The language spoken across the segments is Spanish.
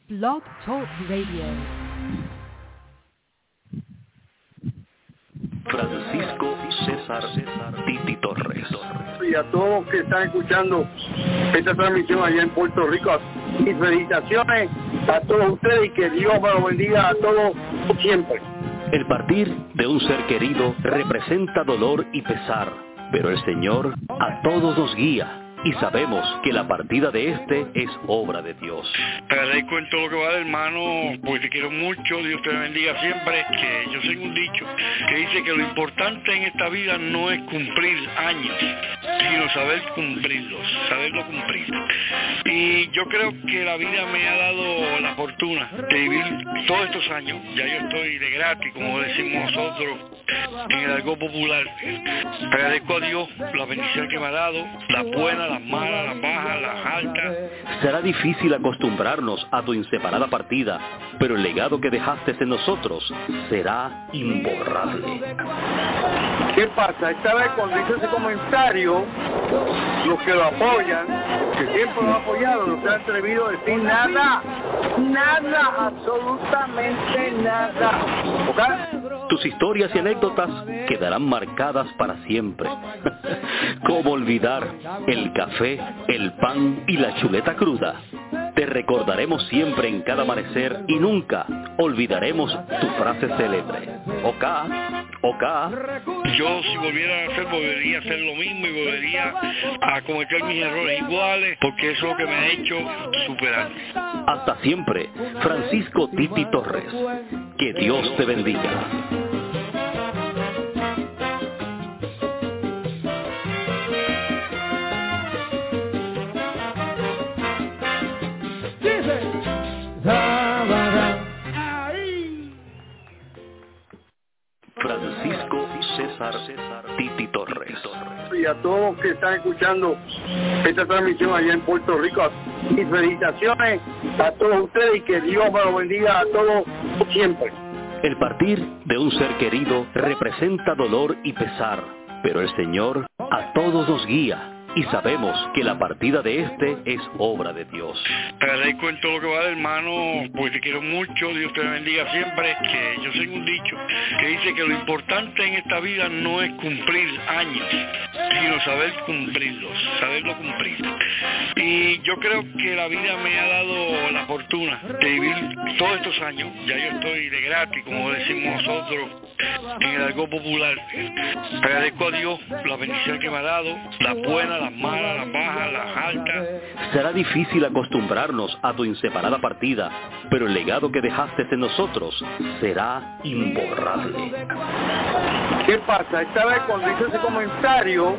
Blog Talk Radio. Francisco César Titi Torres. Y a todos los que están escuchando esta transmisión allá en Puerto Rico, mis felicitaciones a todos ustedes y que Dios me los bendiga a todos siempre. El partir de un ser querido representa dolor y pesar, pero el Señor a todos nos guía. Y sabemos que la partida de este es obra de Dios. Te agradezco en todo lo que va, hermano, porque te quiero mucho, Dios te bendiga siempre, que yo sé un dicho que dice que lo importante en esta vida no es cumplir años, sino saber cumplirlos, saberlo cumplir. Y yo creo que la vida me ha dado la fortuna de vivir todos estos años, ya yo estoy de gratis, como decimos nosotros, en el argot popular. Te agradezco a Dios la bendición que me ha dado, la buena, las malas, las bajas, las altas. Será difícil acostumbrarnos a tu inseparada partida, pero el legado que dejaste en nosotros será imborrable. ¿Qué pasa? Esta vez cuando hice ese comentario, los que lo apoyan, que siempre lo han apoyado, no se han atrevido a decir nada, absolutamente nada. ¿Okay? Tus historias y anécdotas quedarán marcadas para siempre. ¿Cómo olvidar el café, el pan y la chuleta cruda? Te recordaremos siempre en cada amanecer y nunca olvidaremos tu frase célebre. Oka. Yo si volvería a hacer lo mismo y volvería a cometer mis errores iguales, porque eso es lo que me ha hecho superar. Hasta siempre, Francisco Titi Torres. Que Dios te bendiga. Francisco César Titi Torres. Y a todos los que están escuchando esta transmisión allá en Puerto Rico, mis felicitaciones a todos ustedes y que Dios me los bendiga a todos siempre. El partir de un ser querido representa dolor y pesar, pero el Señor a todos nos guía. Y sabemos que la partida de este es obra de Dios. Te agradezco en todo lo que va, hermano, porque te quiero mucho, Dios te bendiga siempre, que yo sé un dicho que dice que lo importante en esta vida no es cumplir años, sino saber cumplirlos, saberlo cumplir. Y yo creo que la vida me ha dado la fortuna de vivir todos estos años, ya yo estoy de gratis, como decimos nosotros, en el argot popular. Te agradezco a Dios la bendición que me ha dado, la buena, las malas, las bajas, las altas. Será difícil acostumbrarnos a tu inseparada partida, pero el legado que dejaste en nosotros será imborrable. ¿Qué pasa? Esta vez cuando hice ese comentario,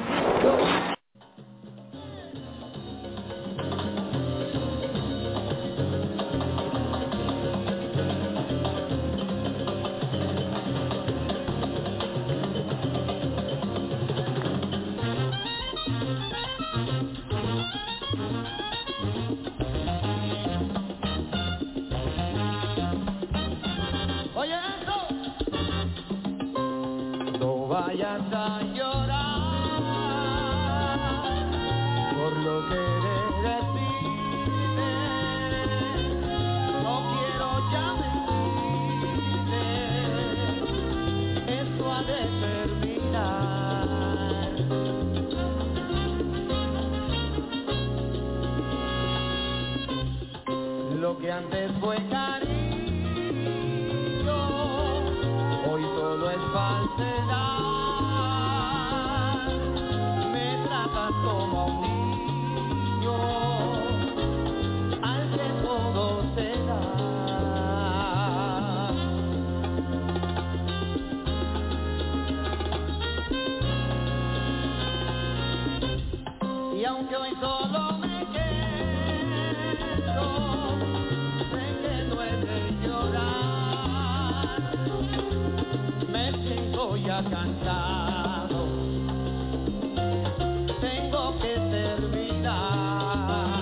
vayas a llorar por lo que de decirte. No quiero ya mentirte, esto ha de terminar. Lo que antes fue cariño, hoy solo es falsedad. Como un niño al que todo se da. Y aunque hoy solo me quedo, sé que no he de llorar. Me siento ya cansado. Tengo que terminar.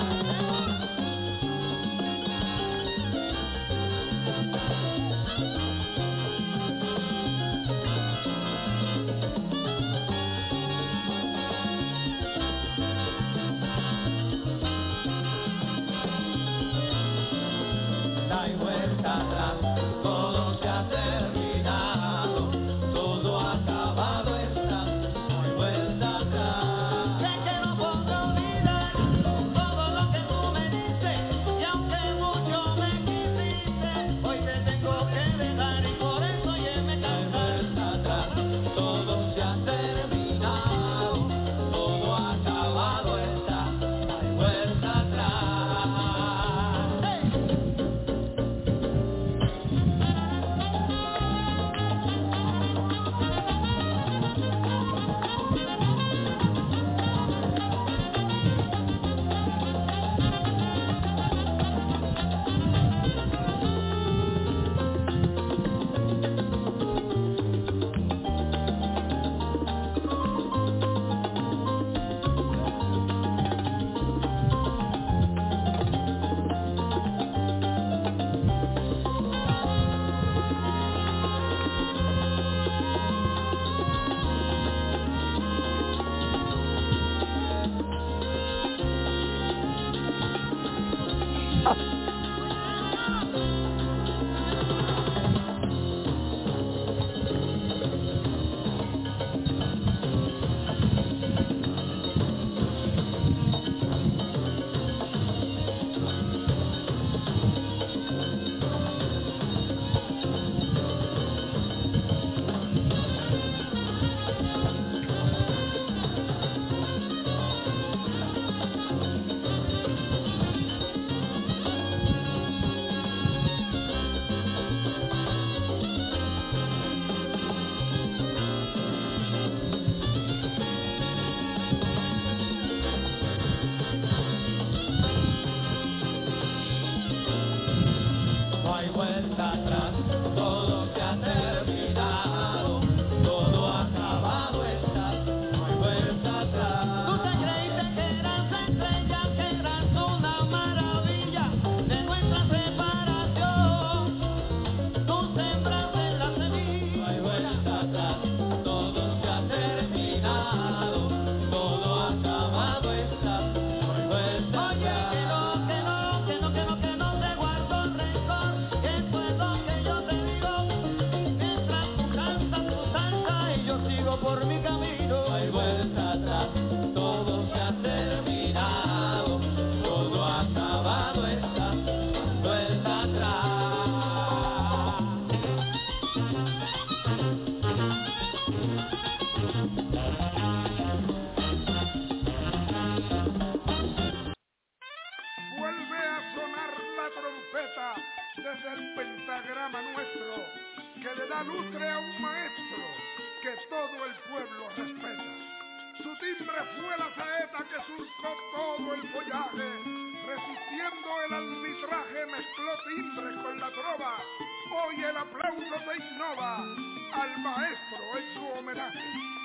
respeta desde el pentagrama nuestro, que le da lustre a un maestro que todo el pueblo respeta. Su timbre fue la saeta que surcó todo el follaje, resistiendo el arbitraje, mezcló timbre con la trova. Hoy el aplauso se innova al maestro en su homenaje.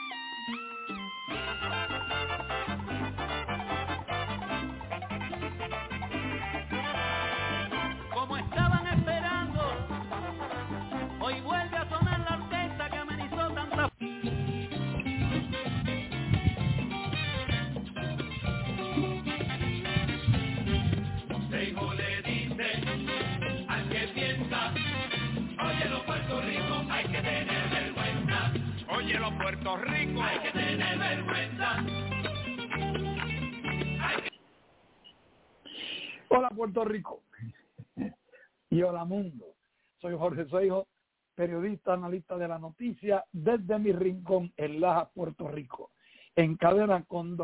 Como estaban esperando, hoy vuelve a sonar la orquesta que amenizó tanta. Seijo le dice al que piensa, óyelo Puerto Rico, hay que tener vergüenza. Óyelo Puerto Rico, hay que tener vergüenza. Hola Puerto Rico y hola mundo. Soy Jorge Seijo, periodista, analista de la noticia desde mi rincón en Lajas, Puerto Rico, en cadena con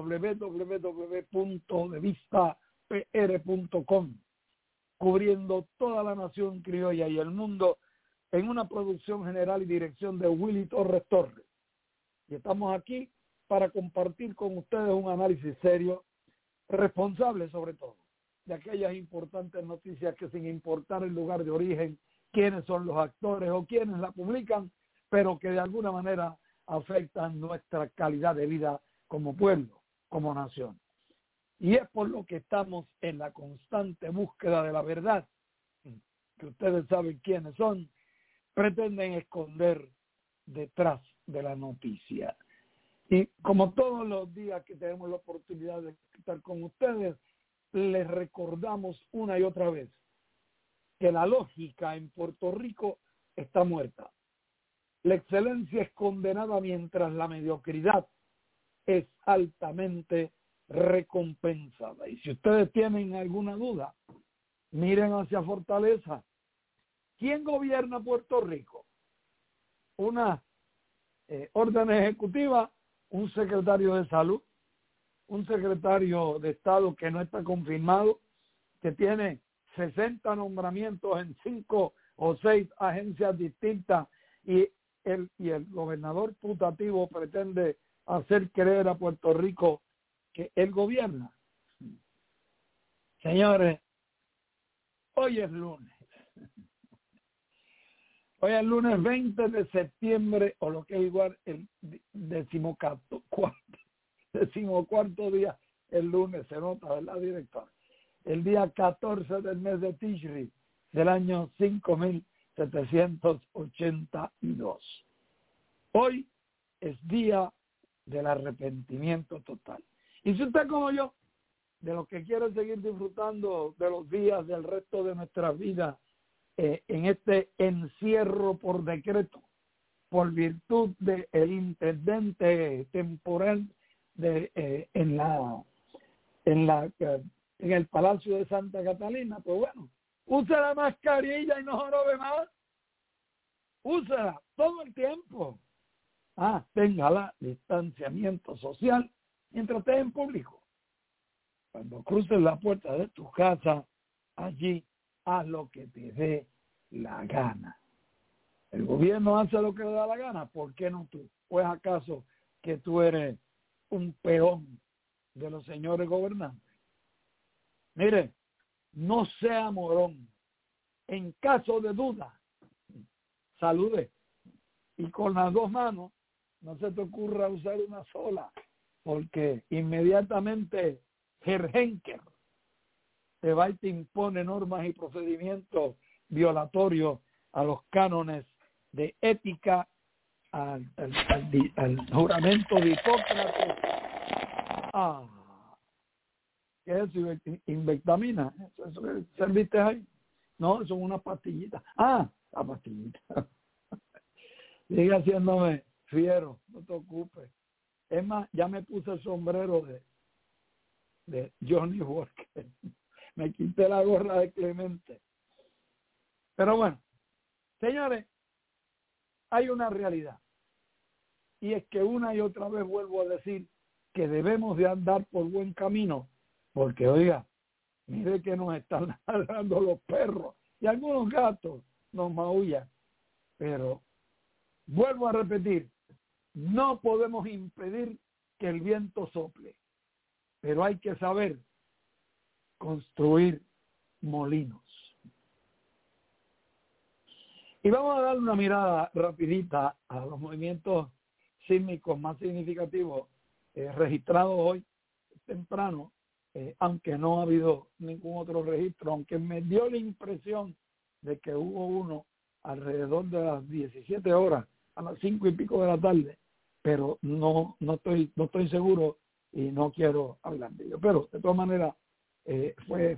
www.devistapr.com, cubriendo toda la nación criolla y el mundo en una producción general y dirección de Willy Torres Torres. Y estamos aquí para compartir con ustedes un análisis serio, responsable sobre todo, de aquellas importantes noticias que sin importar el lugar de origen, quiénes son los actores o quiénes la publican, pero que de alguna manera afectan nuestra calidad de vida como pueblo, como nación. Y es por lo que estamos en la constante búsqueda de la verdad, que ustedes saben quiénes son, pretenden esconder detrás de la noticia. Y como todos los días que tenemos la oportunidad de estar con ustedes, les recordamos una y otra vez que la lógica en Puerto Rico está muerta. La excelencia es condenada mientras la mediocridad es altamente recompensada. Y si ustedes tienen alguna duda, miren hacia Fortaleza. ¿Quién gobierna Puerto Rico? Una orden ejecutiva, un secretario de salud, un secretario de Estado que no está confirmado, que tiene 60 nombramientos en 5 o 6 agencias distintas y el gobernador putativo pretende hacer creer a Puerto Rico que él gobierna. Señores, hoy es lunes. Hoy es lunes 20 de septiembre, o lo que es igual el 14º día, el lunes, se nota, ¿verdad, director? El día 14 del mes de Tishri, del año 5782. Hoy es día del arrepentimiento total. Y si usted como yo, de los que quiere seguir disfrutando de los días del resto de nuestra vida, en este encierro por decreto, por virtud del intendente temporal en el Palacio de Santa Catalina, pues bueno, use la mascarilla y no jorobe más. Úsela todo el tiempo. Tenga distanciamiento social mientras esté en público. Cuando cruces la puerta de tu casa, allí haz lo que te dé la gana. El gobierno hace lo que le da la gana, ¿por qué no tú? ¿O es acaso que tú eres un peón de los señores gobernantes? Mire, no sea morón. En caso de duda, salude. Y con las dos manos, no se te ocurra usar una sola, porque inmediatamente Herr Henker te va y te impone normas y procedimientos violatorios a los cánones de ética, al juramento de Hipócrates. ¿Qué es eso? Invectamina. ¿Eso que serviste ahí? No, son unas pastillitas. La pastillita. Sigue haciéndome fiero, no te ocupes. Es más, ya me puse el sombrero de Johnny Walker. Me quité la gorra de Clemente. Pero bueno, señores, hay una realidad. Y es que una y otra vez vuelvo a decir que debemos de andar por buen camino. Porque, oiga, mire que nos están ladrando los perros algunos gatos nos maullan, pero vuelvo a repetir, no podemos impedir que el viento sople, pero hay que saber construir molinos. Y vamos a dar una mirada rapidita a los movimientos sísmicos más significativos registrados hoy temprano, aunque no ha habido ningún otro registro, aunque me dio la impresión de que hubo uno alrededor de las 17 horas, a las 5 y pico de la tarde, pero no estoy seguro y no quiero hablar de ello. Pero de todas maneras, fue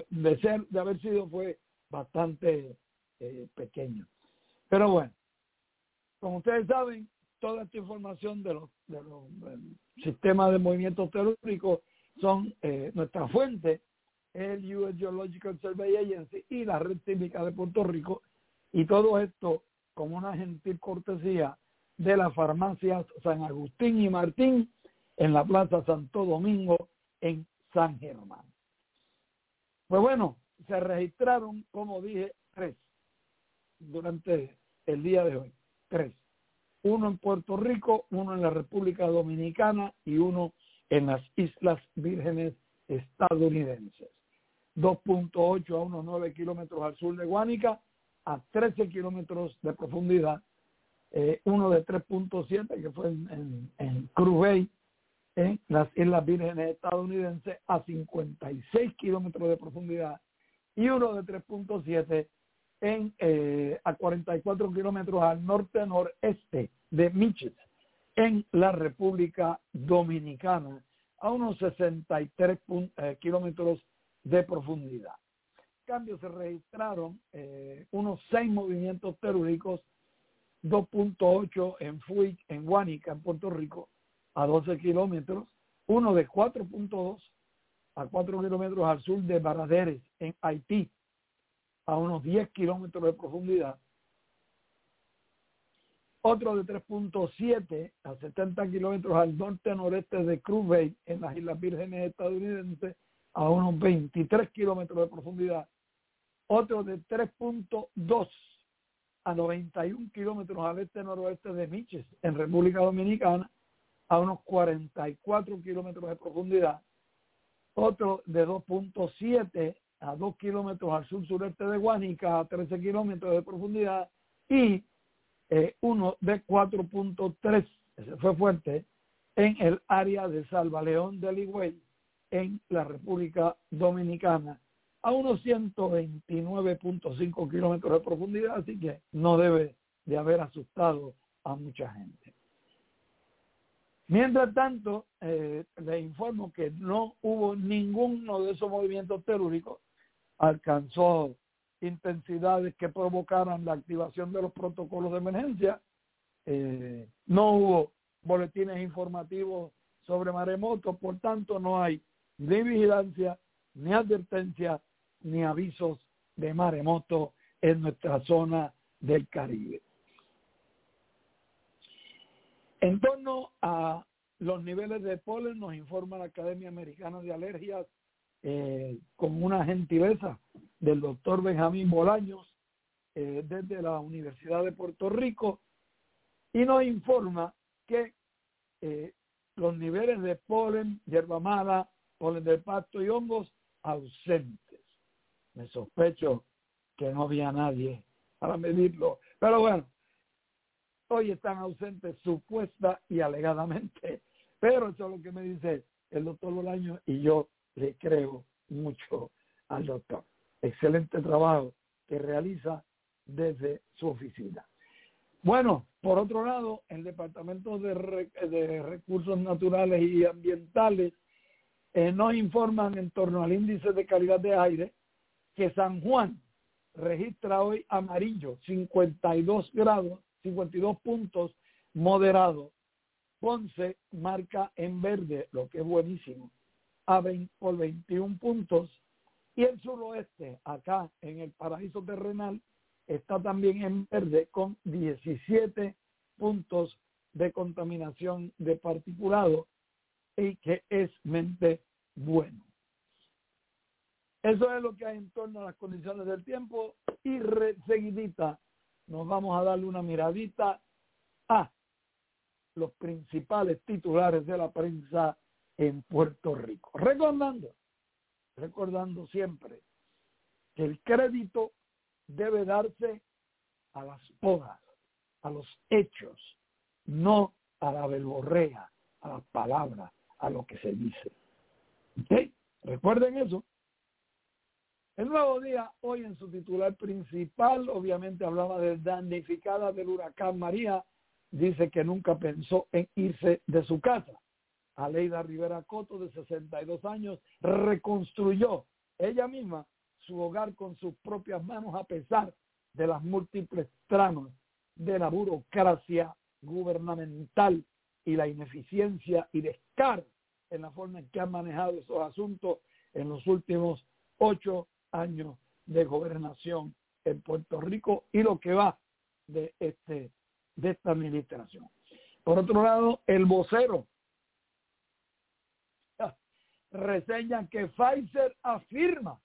bastante pequeño. Pero bueno, como ustedes saben, toda esta información de los sistemas de movimientos telúricos son nuestra fuente, el US Geological Survey Agency y la Red Sísmica de Puerto Rico, y todo esto con una gentil cortesía de las farmacias San Agustín y Martín en la Plaza Santo Domingo en San Germán. Pues bueno, se registraron, como dije, 3 durante el día de hoy. 3. Uno en Puerto Rico, uno en la República Dominicana y uno en las Islas Vírgenes estadounidenses. 2.8 a unos 9 kilómetros al sur de Guánica, a 13 kilómetros de profundidad. Uno de 3.7 que fue en Cruz Bay, en las Islas Vírgenes estadounidenses, a 56 kilómetros de profundidad, y uno de 3.7 a 44 kilómetros al norte-noreste de Miches, en la República Dominicana, a unos 63 kilómetros de profundidad. En cambio, se registraron unos 6 movimientos telúricos, 2.8 en Fuic, en Guánica, en Puerto Rico, a 12 kilómetros, uno de 4.2 a 4 kilómetros al sur de Barraderes, en Haití, a unos 10 kilómetros de profundidad, otro de 3.7 a 70 kilómetros al norte-noreste de Cruz Bay, en las Islas Vírgenes estadounidenses, a unos 23 kilómetros de profundidad, otro de 3.2 a 91 kilómetros al este-noroeste de Miches, en República Dominicana, a unos 44 kilómetros de profundidad, otro de 2.7 a 2 kilómetros al sur-sureste de Guánica, a 13 kilómetros de profundidad, y uno de 4.3, ese fue fuerte, en el área de Salvaleón del Higüey, en la República Dominicana, a unos 129.5 kilómetros de profundidad, así que no debe de haber asustado a mucha gente. Mientras tanto, les informo que no hubo ninguno de esos movimientos telúricos alcanzó intensidades que provocaran la activación de los protocolos de emergencia. No hubo boletines informativos sobre maremotos, por tanto no hay ni vigilancia, ni advertencia, ni avisos de maremoto en nuestra zona del Caribe. En torno a los niveles de polen, nos informa la Academia Americana de Alergias, con una gentileza del doctor Benjamín Bolaños, desde la Universidad de Puerto Rico, y nos informa que los niveles de polen, hierba mala, polen del pasto y hongos ausentes. Me sospecho que no había nadie para medirlo, pero bueno, hoy están ausentes supuesta y alegadamente, pero eso es lo que me dice el doctor Bolaños y yo le creo mucho al doctor. Excelente trabajo que realiza desde su oficina. Bueno, por otro lado, el Departamento de Recursos Naturales y Ambientales nos informan en torno al índice de calidad de aire que San Juan registra hoy amarillo, 52 grados, 52 puntos, moderado. Ponce marca en verde, lo que es buenísimo, por 21 puntos. Y el suroeste, acá en el paraíso terrenal, está también en verde con 17 puntos de contaminación de particulado, y que es mente bueno. Eso es lo que hay en torno a las condiciones del tiempo. y seguidita nos vamos a darle una miradita a los principales titulares de la prensa en Puerto Rico. Recordando siempre que el crédito debe darse a las podas, a los hechos, no a la verborrea, a las palabras, a lo que se dice. ¿Okay? Recuerden eso. El Nuevo Día, hoy en su titular principal, obviamente hablaba de damnificada del huracán María, dice que nunca pensó en irse de su casa. Aleida Rivera Coto, de 62 años, reconstruyó ella misma su hogar con sus propias manos a pesar de las múltiples tramas de la burocracia gubernamental y la ineficiencia y descaro en la forma en que han manejado esos asuntos en los últimos 8 años de gobernación en Puerto Rico y lo que va de esta administración. Por otro lado, el vocero reseña que Pfizer afirma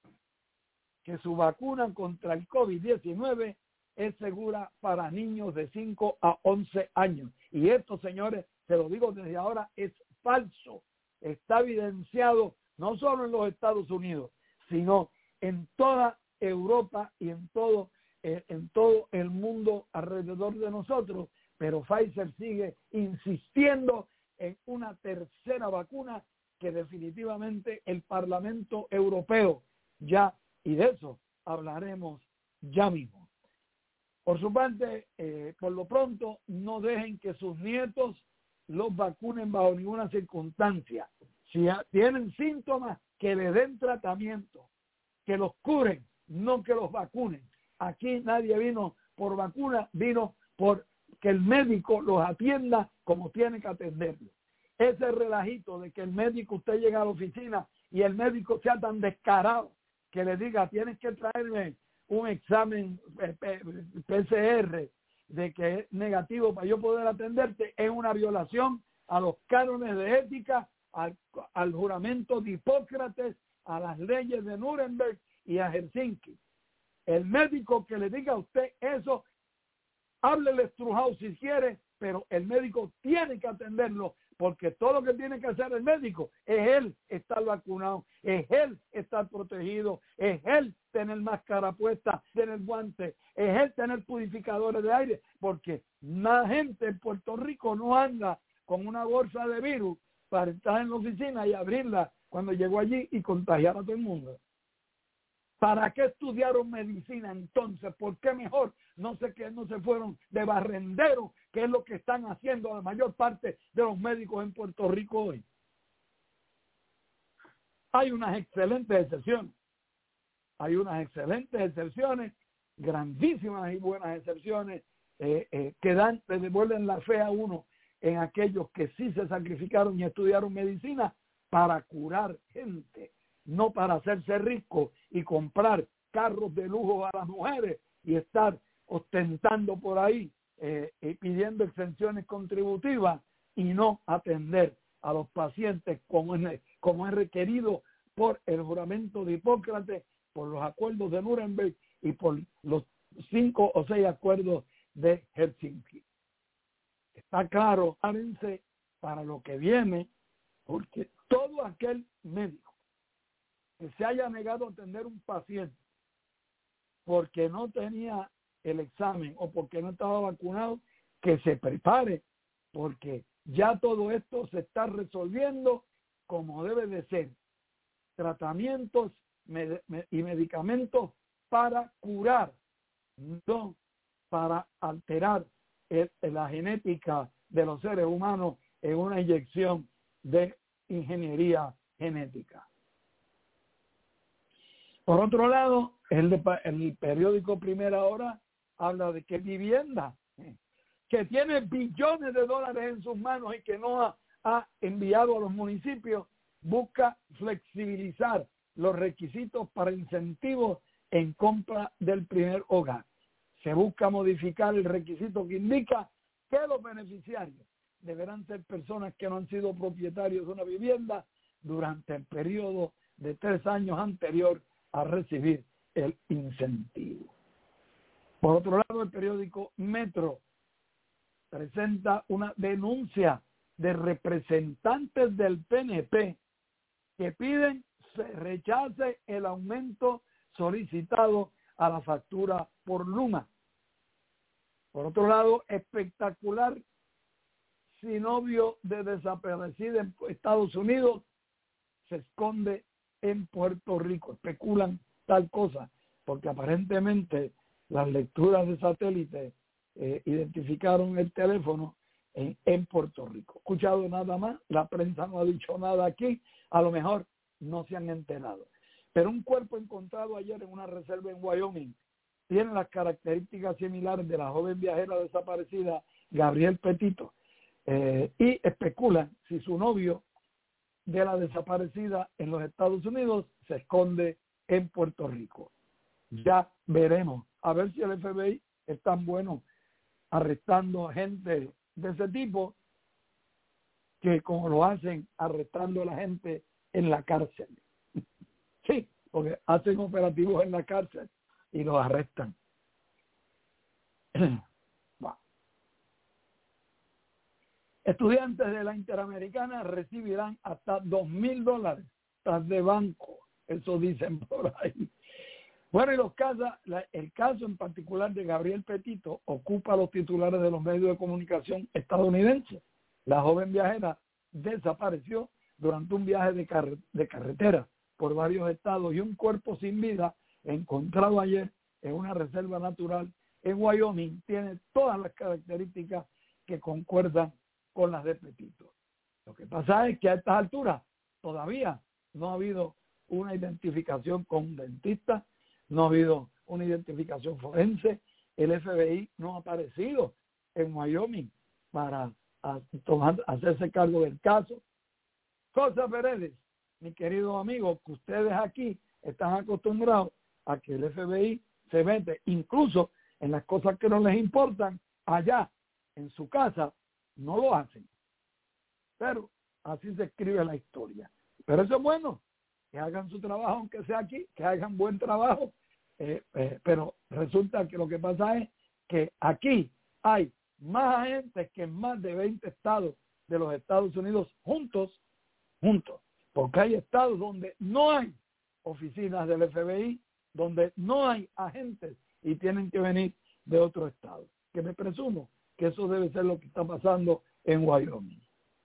que su vacuna contra el COVID-19 es segura para niños de 5 a 11 años. Y esto, señores, se lo digo desde ahora, es falso. Está evidenciado no solo en los Estados Unidos, sino en toda Europa y en todo el mundo alrededor de nosotros. Pero Pfizer sigue insistiendo en una tercera vacuna que definitivamente el Parlamento Europeo ya, y de eso hablaremos ya mismo. Por su parte, por lo pronto, no dejen que sus nietos los vacunen bajo ninguna circunstancia. Si tienen síntomas, que le den tratamiento, que los curen, no que los vacunen. Aquí nadie vino por vacuna, vino por que el médico los atienda como tiene que atenderlos. Ese relajito de que el médico, usted llega a la oficina y el médico sea tan descarado que le diga, tienes que traerme un examen PCR de que es negativo para yo poder atenderte, es una violación a los cánones de ética, al juramento de Hipócrates, a las leyes de Nuremberg y a Helsinki. El médico que le diga a usted eso, háblele estrujado si quiere, pero el médico tiene que atenderlo, porque todo lo que tiene que hacer el médico es él estar vacunado, es él estar protegido, es él tener máscara puesta, tener guantes, es él tener purificadores de aire, porque más gente en Puerto Rico no anda con una bolsa de virus para estar en la oficina y abrirla cuando llegó allí y contagiar a todo el mundo. ¿Para qué estudiaron medicina entonces? ¿Por qué mejor no se fueron de barrendero, que es lo que están haciendo la mayor parte de los médicos en Puerto Rico hoy? Hay unas excelentes excepciones, grandísimas y buenas excepciones que le devuelven la fe a uno en aquellos que sí se sacrificaron y estudiaron medicina para curar gente, no para hacerse rico y comprar carros de lujo a las mujeres y estar ostentando por ahí y pidiendo exenciones contributivas y no atender a los pacientes como es requerido por el juramento de Hipócrates, por los acuerdos de Nuremberg y por los 5 o 6 acuerdos de Helsinki. Está claro, árense para lo que viene, porque todo aquel médico que se haya negado a atender un paciente porque no tenía el examen o porque no estaba vacunado, que se prepare, porque ya todo esto se está resolviendo como debe de ser. Tratamientos y medicamentos para curar, no para alterar la genética de los seres humanos en una inyección de ingeniería genética. Por otro lado, el periódico Primera Hora habla de que vivienda, que tiene billones de dólares en sus manos y que no ha enviado a los municipios, busca flexibilizar los requisitos para incentivos en compra del primer hogar. Se busca modificar el requisito que indica que los beneficiarios deberán ser personas que no han sido propietarios de una vivienda durante el periodo de 3 años anterior a recibir el incentivo. Por otro lado, el periódico Metro presenta una denuncia de representantes del PNP que piden se rechace el aumento solicitado a la factura por Luma. Por otro lado, espectacular sinovio de desaparecida en Estados Unidos se esconde en Puerto Rico. Especulan tal cosa, porque aparentemente las lecturas de satélite identificaron el teléfono en Puerto Rico. Escuchado nada más, la prensa no ha dicho nada aquí, a lo mejor no se han enterado. Pero un cuerpo encontrado ayer en una reserva en Wyoming tiene las características similares de la joven viajera desaparecida Gabriel Petito, y especulan si su novio de la desaparecida en los Estados Unidos se esconde en Puerto Rico. Ya veremos, a ver si el FBI es tan bueno arrestando a gente de ese tipo que como lo hacen arrestando a la gente en la cárcel. Sí, porque hacen operativos en la cárcel y los arrestan. Wow. Estudiantes de la Interamericana recibirán hasta $2,000 tras de banco. Eso dicen por ahí. Bueno, y el caso en particular de Gabriel Petito ocupa los titulares de los medios de comunicación estadounidenses. La joven viajera desapareció durante un viaje de carretera por varios estados y un cuerpo sin vida encontrado ayer en una reserva natural en Wyoming tiene todas las características que concuerdan con las de Petito. Lo que pasa es que a estas alturas todavía no ha habido una identificación con un dentista, no ha habido una identificación forense, el FBI no ha aparecido en Wyoming para hacerse cargo del caso. Cosa Paredes, mi querido amigo, que ustedes aquí están acostumbrados a que el FBI se mete incluso en las cosas que no les importan, allá en su casa no lo hacen. Pero así se escribe la historia. Pero eso es bueno, que hagan su trabajo, aunque sea aquí, que hagan buen trabajo. Pero resulta que lo que pasa es que aquí hay más agentes que en más de 20 estados de los Estados Unidos juntos, porque hay estados donde no hay oficinas del FBI, donde no hay agentes y tienen que venir de otro estado. Que me presumo que eso debe ser lo que está pasando en Wyoming.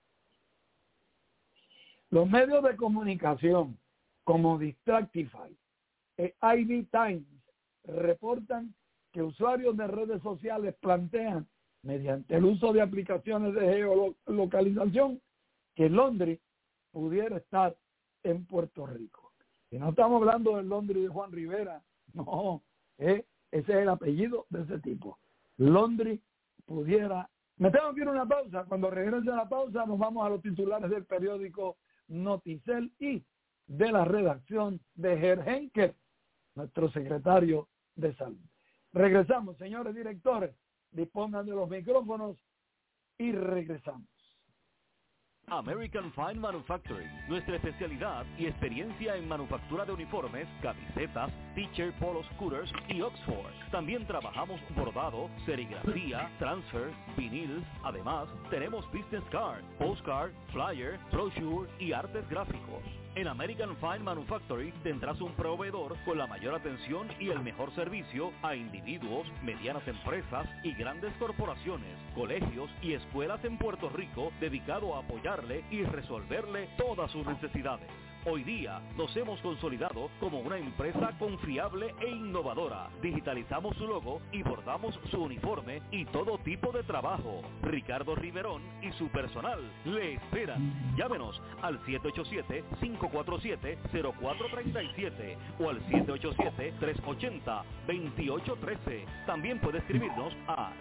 Los medios de comunicación como Distractify e ID Times reportan que usuarios de redes sociales plantean, mediante el uso de aplicaciones de geolocalización, que Londres pudiera estar en Puerto Rico. Y no estamos hablando del Londres de Juan Rivera, no, ese es el apellido de ese tipo. Londres pudiera... Me tengo que ir a una pausa. Cuando regrese a la pausa nos vamos a los titulares del periódico Noticel y de la redacción de Ger Henker, nuestro secretario de Salud. Regresamos, señores directores, dispongan de los micrófonos y regresamos. American Fine Manufacturing, nuestra especialidad y experiencia en manufactura de uniformes, camisetas, t-shirt, polos, scooters y Oxford. También trabajamos bordado, serigrafía, transfer, vinil. Además, tenemos business card, postcard, flyer, brochure y artes gráficos. En American Fine Manufacturing tendrás un proveedor con la mayor atención y el mejor servicio a individuos, medianas empresas y grandes corporaciones, colegios y escuelas en Puerto Rico dedicado a apoyarle y resolverle todas sus necesidades. Hoy día nos hemos consolidado como una empresa confiable e innovadora. Digitalizamos su logo y bordamos su uniforme y todo tipo de trabajo. Ricardo Riverón y su personal le esperan. Llámenos al 787-547-0437 o al 787-380-2813. También puede escribirnos a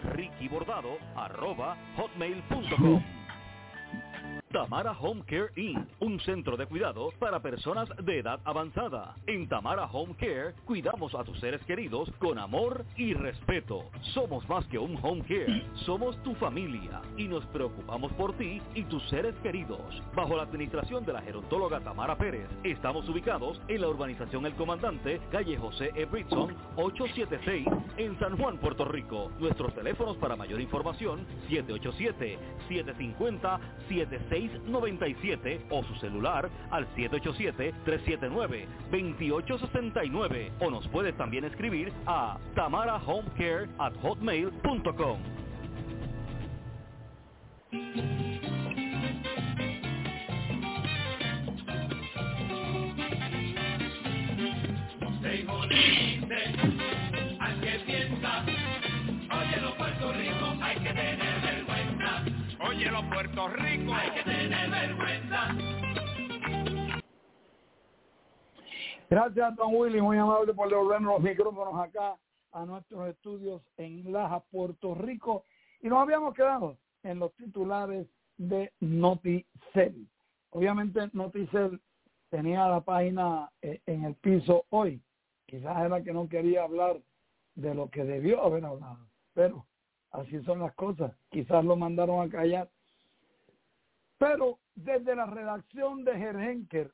rickybordado@hotmail.com. Tamara Home Care Inc., un centro de cuidado para personas de edad avanzada. En Tamara Home Care cuidamos a tus seres queridos con amor y respeto. Somos más que un home care, somos tu familia y nos preocupamos por ti y tus seres queridos. Bajo la administración de la gerontóloga Tamara Pérez, estamos ubicados en la urbanización El Comandante, calle José E. Britson, 876, en San Juan, Puerto Rico. Nuestros teléfonos para mayor información, 787-750-7697 o su celular al 787-379-2869 o nos puede también escribir a tamarahomecare@hotmail.com. Al que piensa, óyelo Puerto Rico, hay que tener vergüenza. Óyelo Puerto Rico, hay que tener vergüenza. Gracias, don Willy, muy amable por devolvernos los micrófonos acá a nuestros estudios en Laja, Puerto Rico. Y nos habíamos quedado en los titulares de Noticel. Obviamente Noticel tenía la página en el piso hoy. Quizás era que no quería hablar de lo que debió haber hablado, pero así son las cosas. Quizás lo mandaron a callar. Pero desde la redacción de Gerhenker,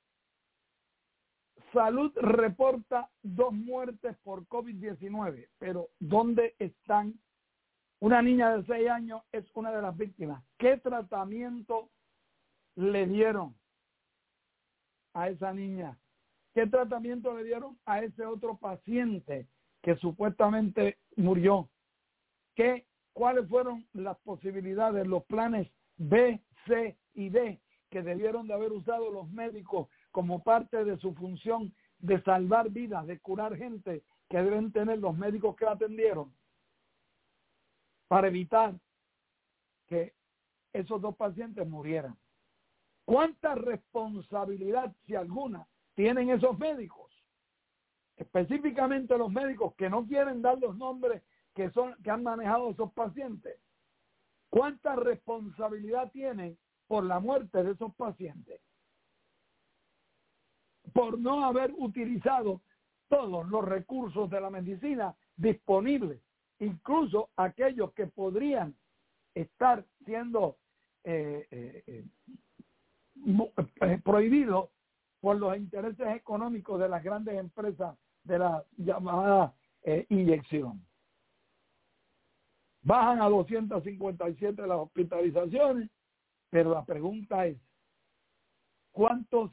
Salud reporta 2 muertes por COVID-19, pero ¿dónde están? Una niña de 6 años es una de las víctimas. ¿Qué tratamiento le dieron a esa niña? ¿Qué tratamiento le dieron a ese otro paciente que supuestamente murió? ¿Cuáles fueron las posibilidades, los planes B, C y D que debieron de haber usado los médicos como parte de su función de salvar vidas, de curar gente que deben tener los médicos que la atendieron para evitar que esos 2 pacientes murieran? ¿Cuánta responsabilidad, si alguna, tienen esos médicos? Específicamente los médicos que no quieren dar los nombres que han manejado esos pacientes. ¿Cuánta responsabilidad tienen por la muerte de esos pacientes? Por no haber utilizado todos los recursos de la medicina disponibles, incluso aquellos que podrían estar siendo prohibidos por los intereses económicos de las grandes empresas de la llamada inyección. Bajan a 257 las hospitalizaciones, pero la pregunta es, ¿cuántos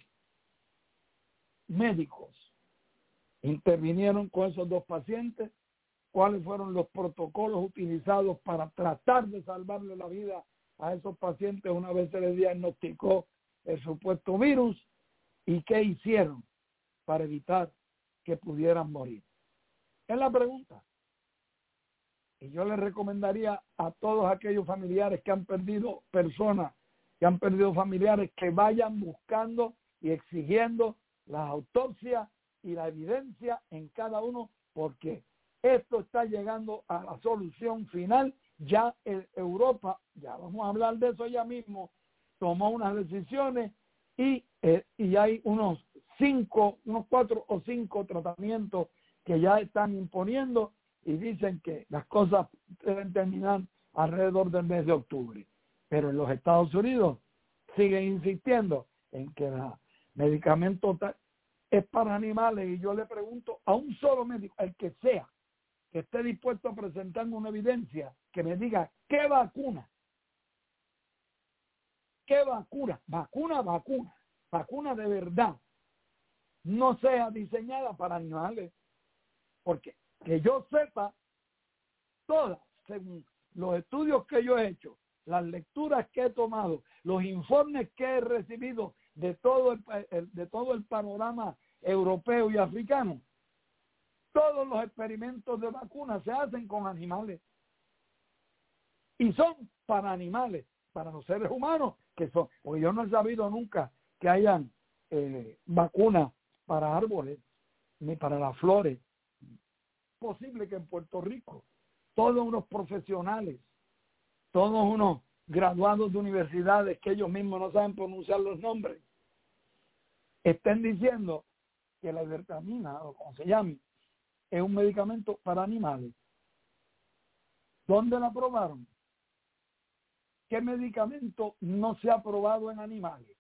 médicos intervinieron con esos 2 pacientes? ¿Cuáles fueron los protocolos utilizados para tratar de salvarle la vida a esos pacientes una vez se les diagnosticó el supuesto virus? ¿Y qué hicieron para evitar que pudieran morir? Es la pregunta. Y yo les recomendaría a todos aquellos familiares que han perdido personas, que han perdido familiares, que vayan buscando y exigiendo las autopsias y la evidencia en cada uno, porque esto está llegando a la solución final. Ya Europa, ya vamos a hablar de eso ya mismo, tomó unas decisiones y hay unos 4 o 5 tratamientos que ya están imponiendo y dicen que las cosas deben terminar alrededor del mes de octubre. Pero en los Estados Unidos siguen insistiendo en que el medicamento es para animales, y yo le pregunto a un solo médico, el que sea, que esté dispuesto a presentarme una evidencia que me diga qué vacuna de verdad no sea diseñada para animales. Porque que yo sepa, todas, según los estudios que yo he hecho, las lecturas que he tomado, los informes que he recibido de todo el panorama europeo y africano, todos los experimentos de vacunas se hacen con animales. Y son para animales, para los seres humanos, porque yo no he sabido nunca que hayan vacunas para árboles, ni para las flores. Posible que en Puerto Rico todos unos profesionales, todos unos graduados de universidades que ellos mismos no saben pronunciar los nombres, estén diciendo que la ivermectina, o como se llame, es un medicamento para animales. ¿Dónde la aprobaron? ¿Qué medicamento no se ha aprobado en animales?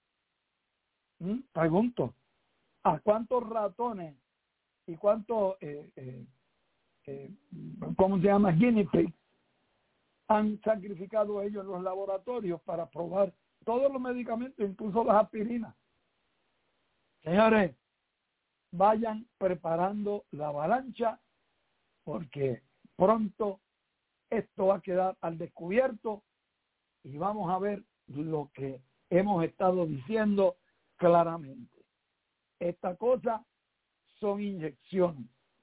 Pregunto, ¿a cuántos ratones y cuántos ¿cómo se llama? Guinea pig, han sacrificado ellos en los laboratorios para probar todos los medicamentos, incluso las aspirinas. Señores, vayan preparando la avalancha porque pronto esto va a quedar al descubierto y vamos a ver lo que hemos estado diciendo claramente. Esta cosa son inyecciones,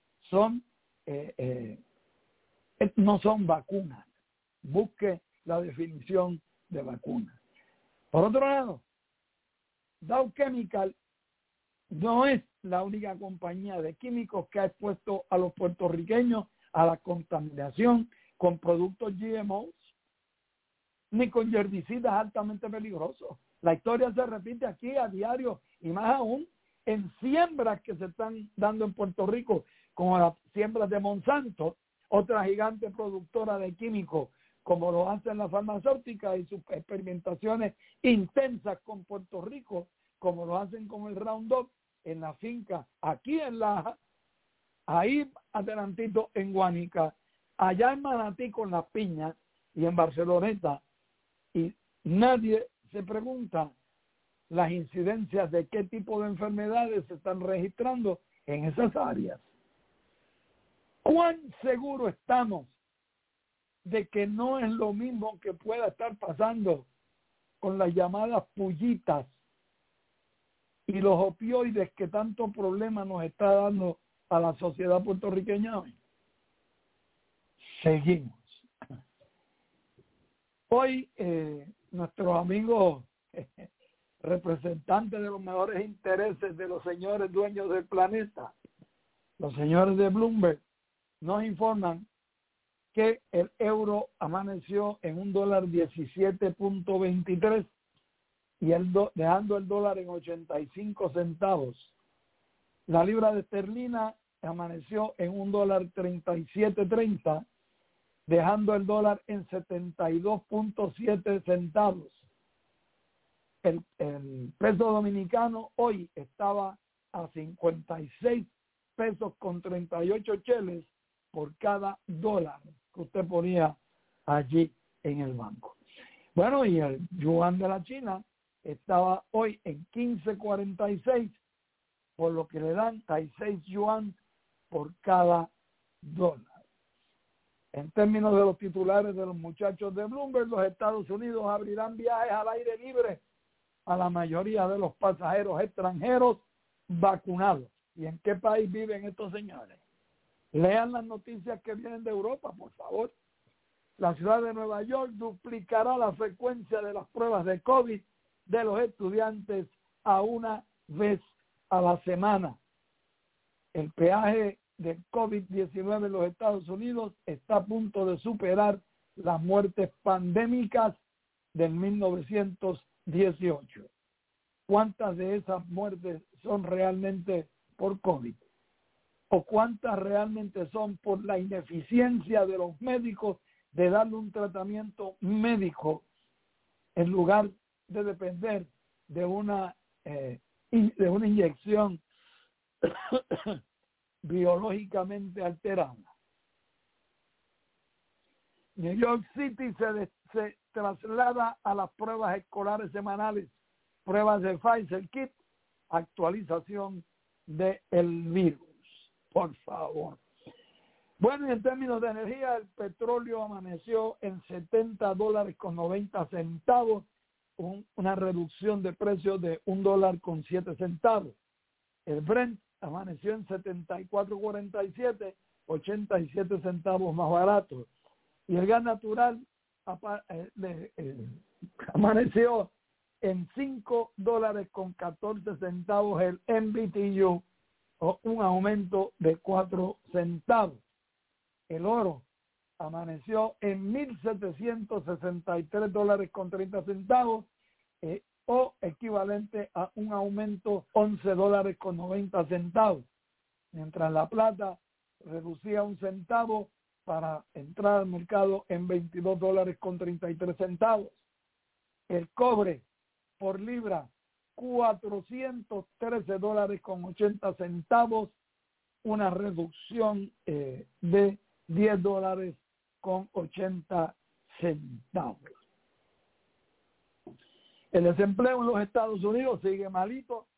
no son vacunas. Busque la definición de vacuna. Por otro lado, Dow Chemical no es la única compañía de químicos que ha expuesto a los puertorriqueños a la contaminación con productos GMOs, ni con herbicidas altamente peligrosos. La historia se repite aquí a diario y más aún en siembras que se están dando en Puerto Rico, como las siembras de Monsanto, otra gigante productora de químicos, como lo hacen las farmacéuticas y sus experimentaciones intensas con Puerto Rico, como lo hacen con el Roundup en la finca, aquí en Laja, ahí adelantito en Guánica, allá en Manatí con las piñas y en Barceloneta, y nadie se pregunta las incidencias de qué tipo de enfermedades se están registrando en esas áreas. ¿Cuán seguro estamos de que no es lo mismo que pueda estar pasando con las llamadas pullitas y los opioides que tanto problema nos está dando a la sociedad puertorriqueña hoy? Seguimos. Hoy nuestros amigos representantes de los mejores intereses de los señores dueños del planeta, los señores de Bloomberg, nos informan que el euro amaneció en $1.17.23 y dejando el dólar en 85 centavos. La libra de esterlina amaneció en $1.3730, dejando el dólar en 72.7 centavos. El peso dominicano hoy estaba a 56 pesos con 38 cheles por cada dólar que usted ponía allí en el banco. Bueno, y el yuan de la China estaba hoy en 15.46, por lo que le dan 6 yuan por cada dólar. En términos de los titulares de los muchachos de Bloomberg, los Estados Unidos abrirán viajes al aire libre a la mayoría de los pasajeros extranjeros vacunados. ¿Y en qué país viven estos señores? Lean las noticias que vienen de Europa, por favor. La ciudad de Nueva York duplicará la frecuencia de las pruebas de COVID de los estudiantes a una vez a la semana. El peaje del COVID-19 en los Estados Unidos está a punto de superar las muertes pandémicas del 1918. ¿Cuántas de esas muertes son realmente por COVID? ¿O cuántas realmente son por la ineficiencia de los médicos de darle un tratamiento médico en lugar de depender de una inyección biológicamente alterada? New York City se traslada a las pruebas escolares semanales, pruebas de Pfizer Kit, actualización del virus. Por favor. Bueno, y en términos de energía, el petróleo amaneció en $70.90, una reducción de precio de $1.07. El Brent amaneció en 74.47, 87 centavos más barato. Y el gas natural amaneció en $5.14 el MBTU, o un aumento de 4 centavos. El oro amaneció en $1,763.30, o equivalente a un aumento $11.90, mientras la plata reducía 1 centavo para entrar al mercado en $22.33. El cobre por libra, $413.80, una reducción de $10.80. El desempleo en los Estados Unidos sigue malito,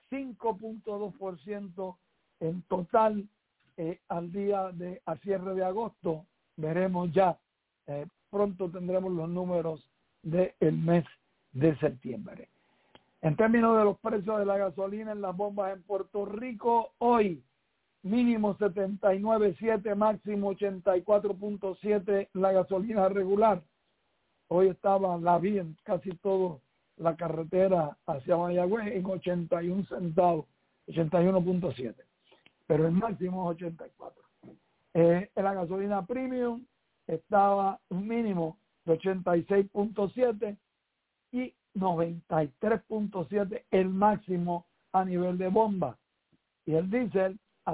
5.2% en total al cierre de agosto. Veremos ya, pronto tendremos los números del mes de septiembre. En términos de los precios de la gasolina en las bombas en Puerto Rico, hoy mínimo 79.7, máximo 84.7 la gasolina regular. Hoy estaba la vía en casi toda la carretera hacia Mayagüez en 81 centavos, 81.7, pero el máximo es 84. La gasolina premium estaba un mínimo de 86.7 y 93.7 el máximo a nivel de bomba, y el diésel a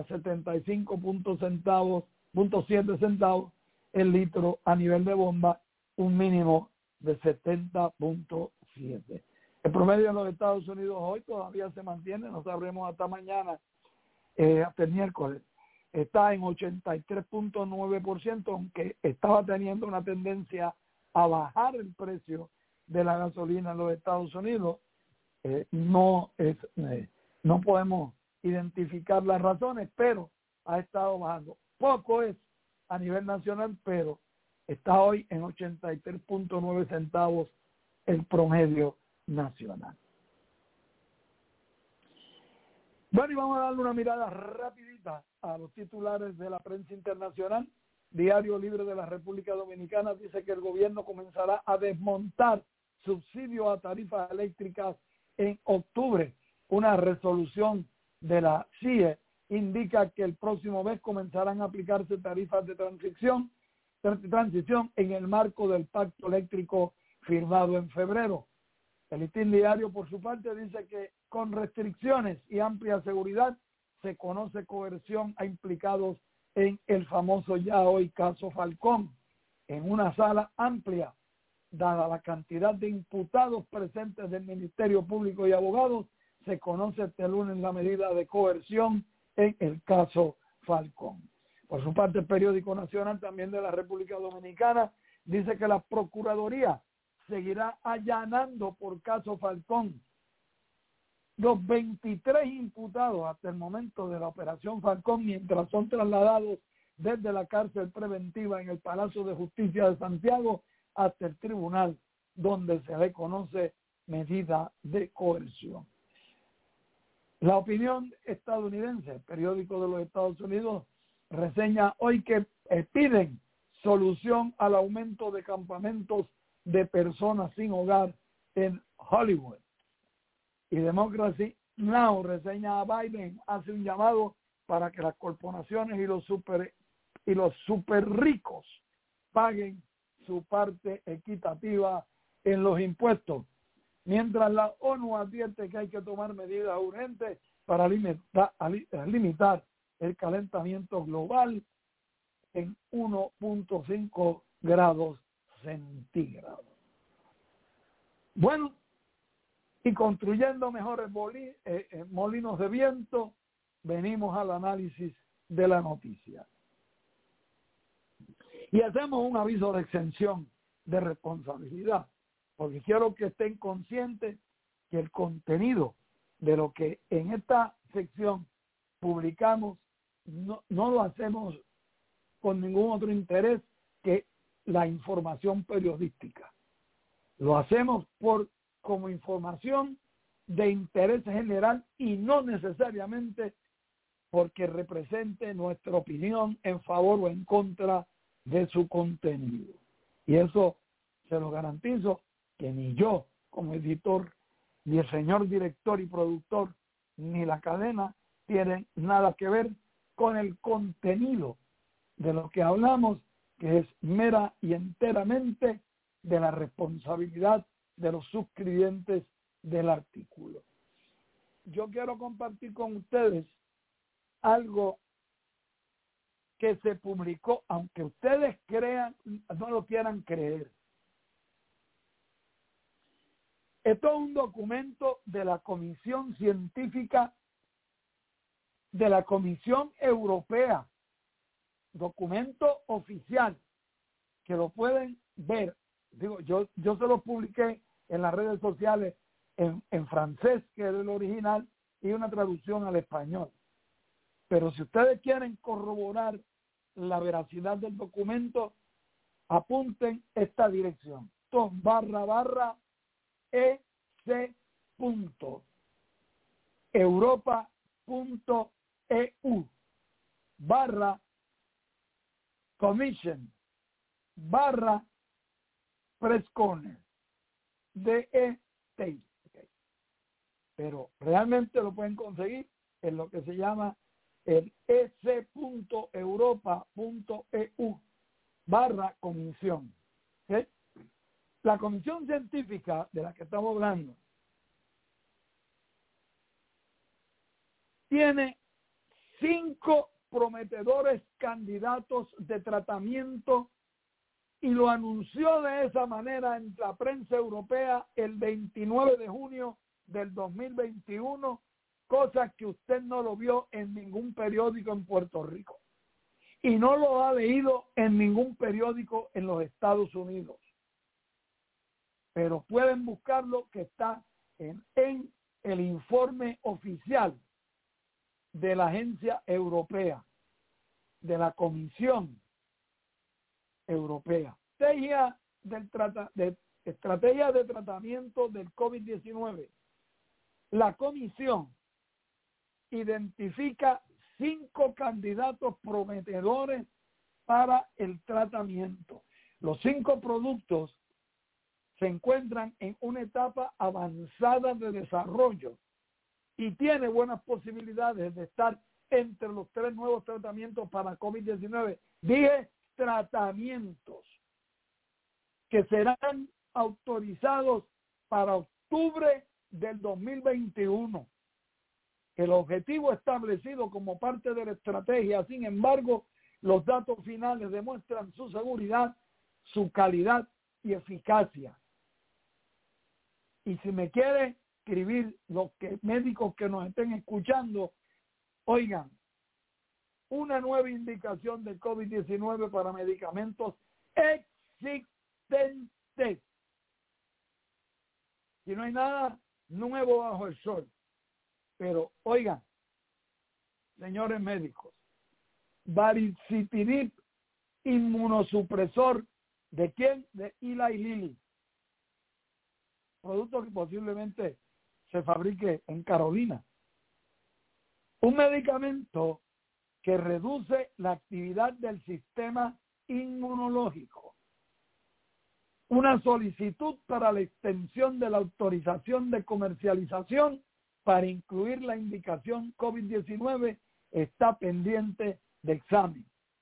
75.7 centavos el litro a nivel de bomba, un mínimo de 70.7. El promedio en los Estados Unidos hoy todavía se mantiene, no sabremos hasta mañana, hasta el miércoles, está en 83.9%, aunque estaba teniendo una tendencia a bajar el precio de la gasolina en los Estados Unidos. No podemos identificar las razones, pero ha estado bajando. Poco es a nivel nacional, pero está hoy en 83.9 centavos el promedio nacional. Bueno, y vamos a darle una mirada rapidita a los titulares de la prensa internacional. Diario Libre de la República Dominicana dice que el gobierno comenzará a desmontar subsidios a tarifas eléctricas en octubre. Una resolución de la CIE indica que el próximo mes comenzarán a aplicarse tarifas de transición en el marco del pacto eléctrico firmado en febrero. El Listín Diario, por su parte, dice que con restricciones y amplia seguridad se conoce coerción a implicados en el famoso ya hoy caso Falcón. En una sala amplia, dada la cantidad de imputados presentes del Ministerio Público y abogados, se conoce este lunes la medida de coerción en el caso Falcón. Por su parte, el Periódico Nacional, también de la República Dominicana, dice que la Procuraduría seguirá allanando por caso Falcón. Los 23 imputados hasta el momento de la operación Falcón, mientras son trasladados desde la cárcel preventiva en el Palacio de Justicia de Santiago hasta el tribunal, donde se le conoce medida de coerción. La Opinión estadounidense, el periódico de los Estados Unidos, reseña hoy que piden solución al aumento de campamentos de personas sin hogar en Hollywood. Y Democracy Now reseña a Biden, hace un llamado para que las corporaciones y los super ricos paguen su parte equitativa en los impuestos, mientras la ONU advierte que hay que tomar medidas urgentes para limitar el calentamiento global en 1.5 grados centígrados. Bueno, y construyendo mejores molinos de viento, venimos al análisis de la noticia. Y hacemos un aviso de exención de responsabilidad, porque quiero que estén conscientes que el contenido de lo que en esta sección publicamos no lo hacemos con ningún otro interés que la información periodística. Lo hacemos como información de interés general y no necesariamente porque represente nuestra opinión en favor o en contra de su contenido. Y eso se lo garantizo que ni yo como editor, ni el señor director y productor, ni la cadena tienen nada que ver con el contenido de lo que hablamos, que es mera y enteramente de la responsabilidad de los suscribientes del artículo. Yo quiero compartir con ustedes algo que se publicó, aunque ustedes crean, no lo quieran creer. Esto es un documento de la Comisión Científica de la Comisión Europea documento oficial que lo pueden ver. Digo, yo se lo publiqué en las redes sociales en francés, que es el original, y una traducción al español. Pero si ustedes quieren corroborar la veracidad del documento, apunten esta dirección: ec.europa.eu/commission/press corner DET. Okay. Pero realmente lo pueden conseguir en lo que se llama el ec.europa.eu/comisión. ¿Okay? La comisión científica de la que estamos hablando tiene 5 prometedores candidatos de tratamiento y lo anunció de esa manera en la prensa europea el 29 de junio del 2021, cosa que usted no lo vio en ningún periódico en Puerto Rico y no lo ha leído en ningún periódico en los Estados Unidos. Pero pueden buscarlo, que está en el informe oficial de la agencia europea, de la Comisión Europea. Estrategia de tratamiento del COVID-19. La Comisión identifica 5 candidatos prometedores para el tratamiento. Los 5 productos se encuentran en una etapa avanzada de desarrollo y tiene buenas posibilidades de estar entre los 3 nuevos tratamientos para COVID-19. Dije tratamientos que serán autorizados para octubre del 2021. El objetivo establecido como parte de la estrategia, sin embargo, los datos finales demuestran su seguridad, su calidad y eficacia. Y si me quiere escribir los médicos que nos estén escuchando, oigan, una nueva indicación del COVID-19 para medicamentos existentes. Y no hay nada nuevo bajo el sol. Pero, oigan, señores médicos, baricitinib, inmunosupresor, ¿de quién? De Eli Lilly. Producto que posiblemente se fabrique en Carolina. Un medicamento que reduce la actividad del sistema inmunológico. Una solicitud para la extensión de la autorización de comercialización para incluir la indicación COVID-19 está pendiente de examen.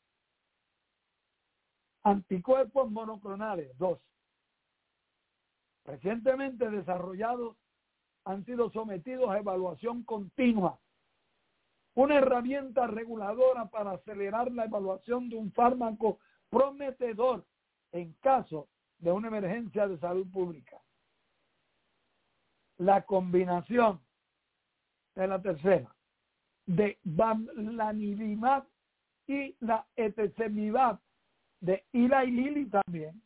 Anticuerpos monoclonales, 2. Recientemente desarrollados, han sido sometidos a evaluación continua. Una herramienta reguladora para acelerar la evaluación de un fármaco prometedor en caso de una emergencia de salud pública. La combinación de la tercera, de bamlanivimab y la etesevimab de Eli Lilly también,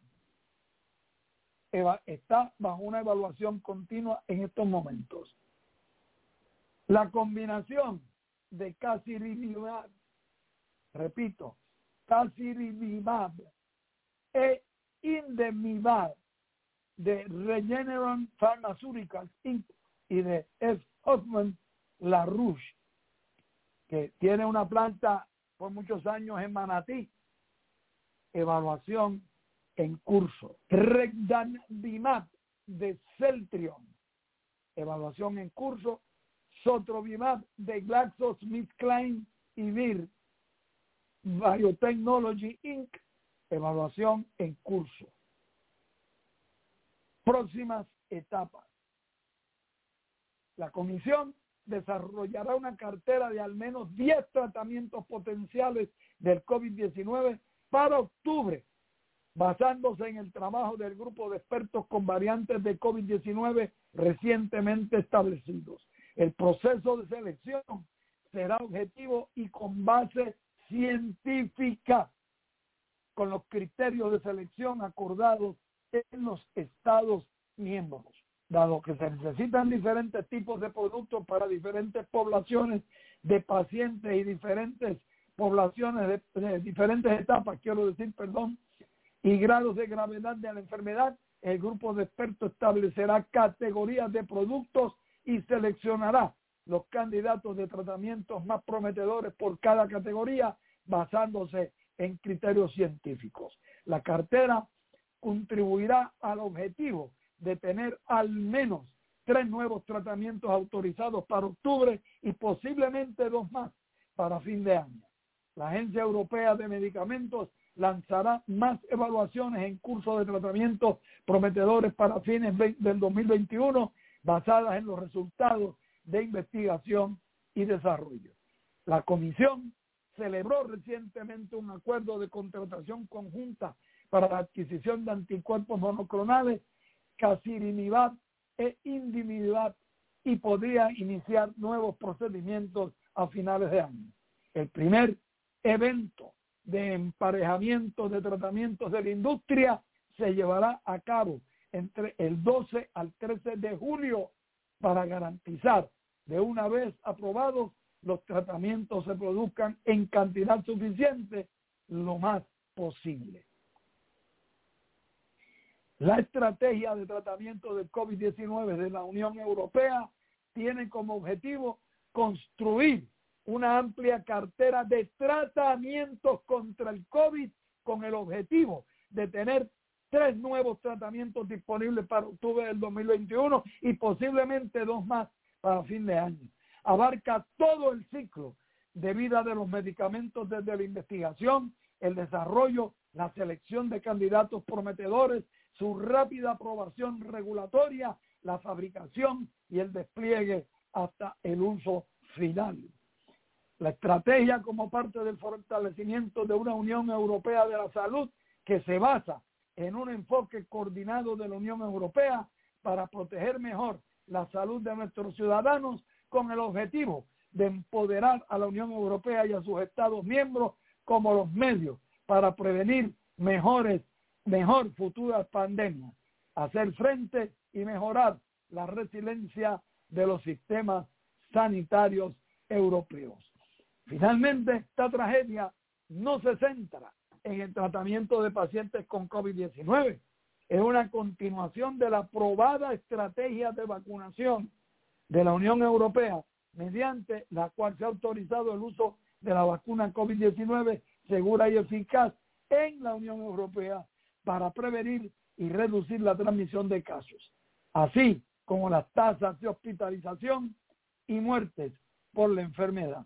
está bajo una evaluación continua en estos momentos. La combinación de casirivimab, repito, casirivimab e indemnimab de Regeneron Pharmaceuticals Inc. y de F. Hoffman LaRouche, que tiene una planta por muchos años en Manatí. Evaluación en curso. Regdanimab de Celtrion, evaluación en curso. Sotrovimab de GlaxoSmithKline y Vir Biotechnology Inc., evaluación en curso. Próximas etapas. La comisión desarrollará una cartera de al menos 10 tratamientos potenciales del COVID-19 para octubre, basándose en el trabajo del grupo de expertos con variantes de COVID-19 recientemente establecidos. El proceso de selección será objetivo y con base científica con los criterios de selección acordados en los Estados miembros. Dado que se necesitan diferentes tipos de productos para diferentes poblaciones de pacientes y diferentes poblaciones de diferentes etapas, y grados de gravedad de la enfermedad, el grupo de expertos establecerá categorías de productos y seleccionará los candidatos de tratamientos más prometedores por cada categoría basándose en criterios científicos. La cartera contribuirá al objetivo de tener al menos 3 nuevos tratamientos autorizados para octubre y posiblemente 2 más para fin de año. La Agencia Europea de Medicamentos lanzará más evaluaciones en curso de tratamientos prometedores para fines del 2021 basadas en los resultados de investigación y desarrollo. La Comisión celebró recientemente un acuerdo de contratación conjunta para la adquisición de anticuerpos monoclonales, Casirivimab e Indimilab, y podría iniciar nuevos procedimientos a finales de año. El primer evento de emparejamiento de tratamientos de la industria se llevará a cabo entre el 12 al 13 de julio para garantizar de una vez aprobados los tratamientos se produzcan en cantidad suficiente lo más posible. La estrategia de tratamiento del COVID-19 de la Unión Europea tiene como objetivo construir una amplia cartera de tratamientos contra el COVID con el objetivo de tener 3 nuevos tratamientos disponibles para octubre del 2021 y posiblemente 2 más para fin de año. Abarca todo el ciclo de vida de los medicamentos desde la investigación, el desarrollo, la selección de candidatos prometedores, su rápida aprobación regulatoria, la fabricación y el despliegue hasta el uso final. La estrategia como parte del fortalecimiento de una Unión Europea de la Salud que se basa en un enfoque coordinado de la Unión Europea para proteger mejor la salud de nuestros ciudadanos con el objetivo de empoderar a la Unión Europea y a sus Estados miembros como los medios para prevenir mejor futuras pandemias, hacer frente y mejorar la resiliencia de los sistemas sanitarios europeos. Finalmente, esta tragedia no se centra en el tratamiento de pacientes con COVID-19. Es una continuación de la aprobada estrategia de vacunación de la Unión Europea, mediante la cual se ha autorizado el uso de la vacuna COVID-19 segura y eficaz en la Unión Europea para prevenir y reducir la transmisión de casos, así como las tasas de hospitalización y muertes por la enfermedad.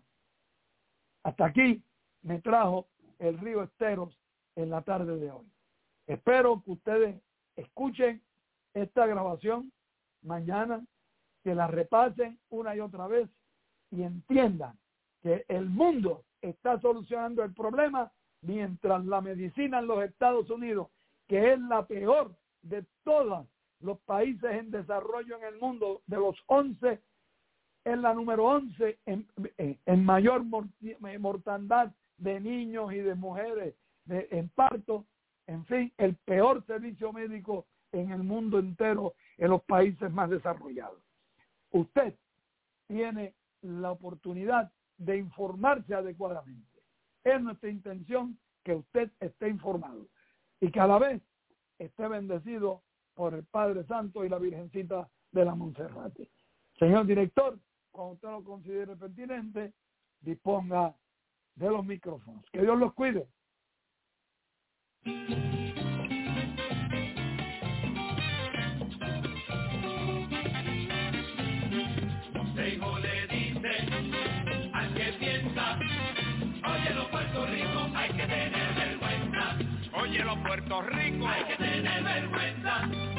Hasta aquí me trajo el río Esteros en la tarde de hoy. Espero que ustedes escuchen esta grabación mañana, que la repasen una y otra vez y entiendan que el mundo está solucionando el problema mientras la medicina en los Estados Unidos, que es la peor de todos los países en desarrollo en el mundo, de los 11, es la número 11 en mayor mortandad de niños y de mujeres en parto, en fin, el peor servicio médico en el mundo entero, en los países más desarrollados. Usted tiene la oportunidad de informarse adecuadamente. Es nuestra intención que usted esté informado y que a la vez esté bendecido por el Padre Santo y la Virgencita de la Monserrate. Señor director, cuando usted lo considere pertinente, disponga de los micrófonos. Que Dios los cuide. Consejo le dice al que piensa, óyelo Puerto Rico, hay que tener vergüenza. Óyelo Puerto Rico, hay que tener vergüenza.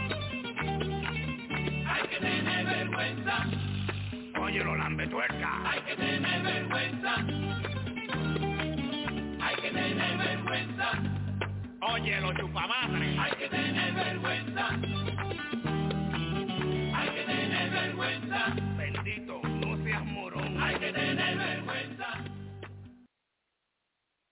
Hay que tener vergüenza. Óyelo lambetuerca, hay que tener vergüenza. Hay que tener vergüenza. Óyelo chupamadre, hay que tener vergüenza. Hay que tener vergüenza. Bendito, no seas morón. Hay que tener vergüenza.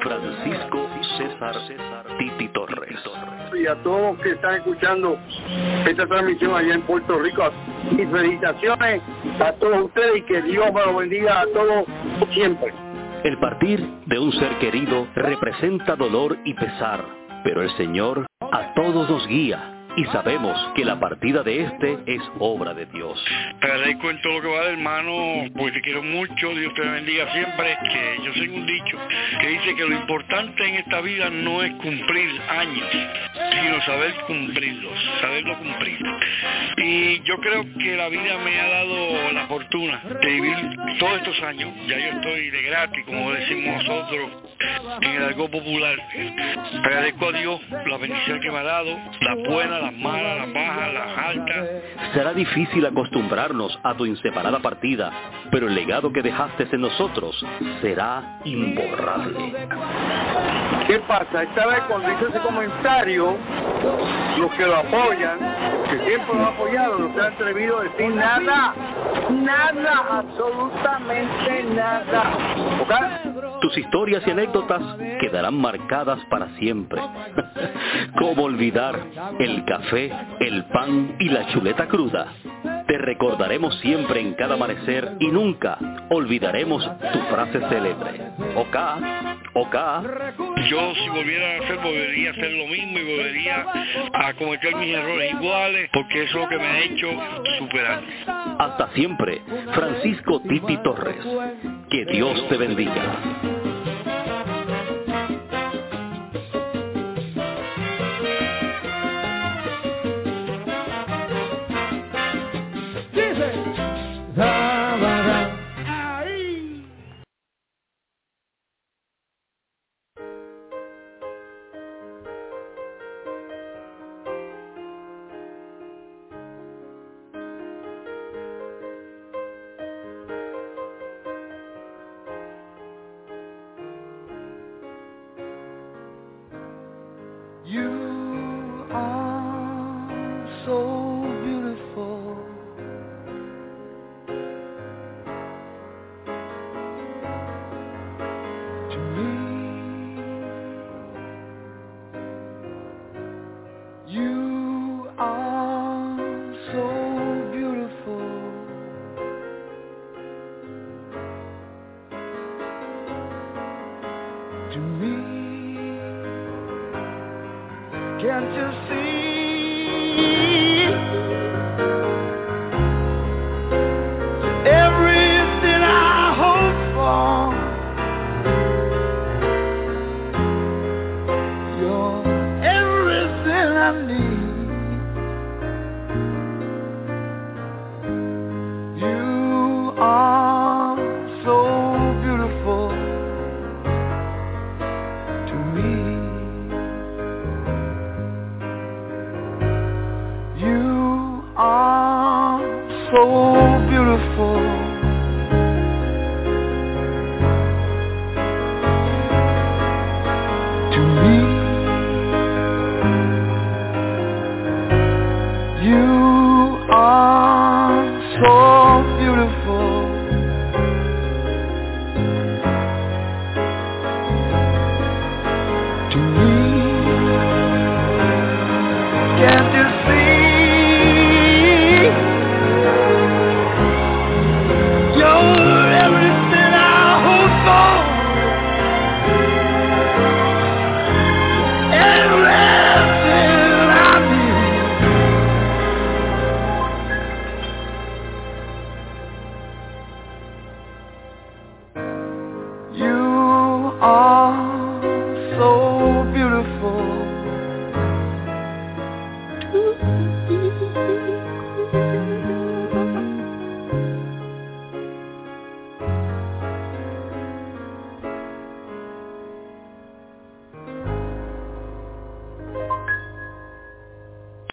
Francisco César Titi Torres. Y a todos los que están escuchando esta transmisión allá en Puerto Rico, mis felicitaciones a todos ustedes y que Dios me los bendiga a todos siempre. El partir de un ser querido representa dolor y pesar, pero el Señor a todos nos guía y sabemos que la partida de este es obra de Dios. Te agradezco en todo lo que va, hermano, porque te quiero mucho, Dios te bendiga siempre, que yo tengo un dicho que dice que lo importante en esta vida no es cumplir años, sino saber cumplirlos, saberlo cumplir. Y yo creo que la vida me ha dado la fortuna de vivir todos estos años, ya yo estoy de gratis, como decimos nosotros, en el argot popular. Te agradezco a Dios la bendición que me ha dado, las buenas, las malas, las bajas, las altas. Será difícil acostumbrarnos a tu inseparada partida, pero el legado que dejaste en nosotros será imborrable. ¿Qué pasa? Esta vez cuando hice ese comentario, los que lo apoyan, que siempre lo han apoyado, no se han atrevido a decir nada, absolutamente nada. ¿Okay? Tus historias y anécdotas quedarán marcadas para siempre. ¿Cómo olvidar el café, el pan y la chuleta cruda? Te recordaremos siempre en cada amanecer y nunca olvidaremos tu frase célebre. Oka. Yo si volviera a hacer lo mismo y volvería a cometer mis errores iguales, porque eso es lo que me ha hecho superar. Hasta siempre, Francisco Titi Torres. Que Dios te bendiga. You are so beautiful. To me, you are so beautiful. To me. Can't you see everything I hope for? You're everything I need.